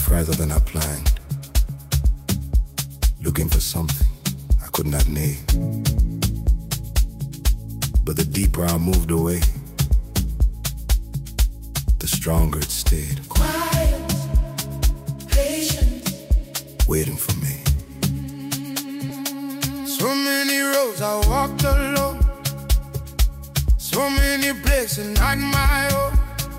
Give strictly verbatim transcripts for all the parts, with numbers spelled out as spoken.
further than I planned, looking for something I could not name. But the deeper I moved away, the stronger it stayed. Quiet, patient, waiting for me. So many roads I walked alone, so many places not my own.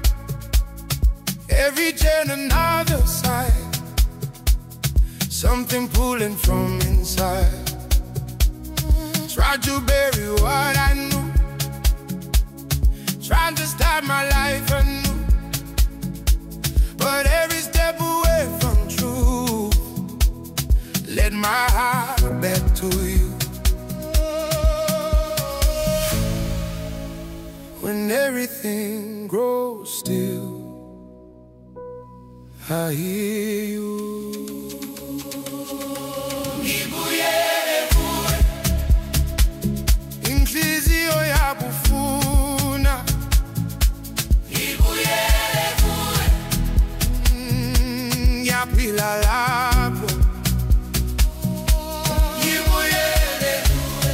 Every turn another side, something pulling from inside. Tried to bury what I knew, trying to start my life anew. But every step away from truth led my heart back to you. When everything grows still, I hear you. Ngibuyele kuwe, inhliziyo yabufuna. Ngibuyele kuwe, ngiyaphila lapho. Ngibuyele kuwe,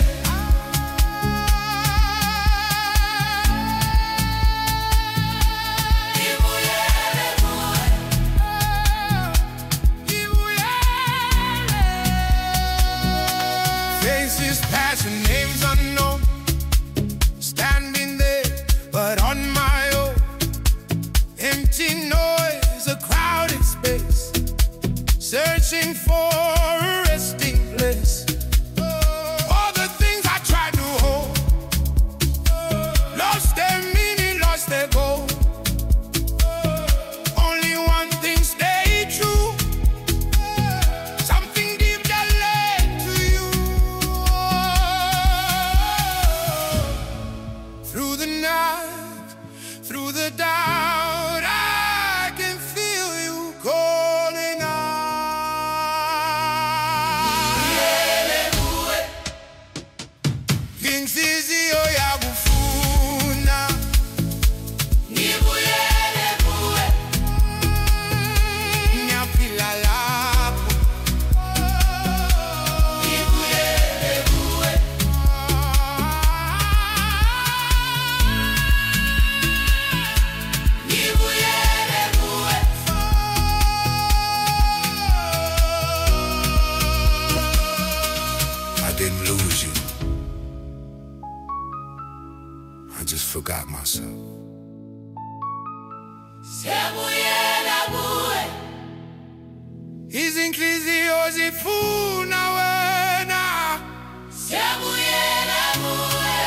ngibuyele kuwe, ngibuyele. Faces passing, names unknown, standing there, but on my own. Empty noise, a crowded space, searching for a resting place. All the things I tried to hold lost their meaning, lost their goal. Only one thing stayed true, something deep that led to you. Through the night, through the doubt, I can feel you calling out. Inhliziyo yabufuna. Ngibuyele kuwe, ngiyaphila lapho. Ngibuyele kuwe, ngibuyele kuwe. I didn't lose you, I just forgot myself. Siyabuyela kuwe, izinhliziyo zifuna wena. Siyabuyela kuwe,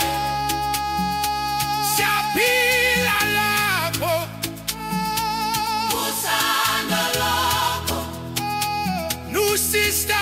siyaphila lapho. Usando lokho, new sister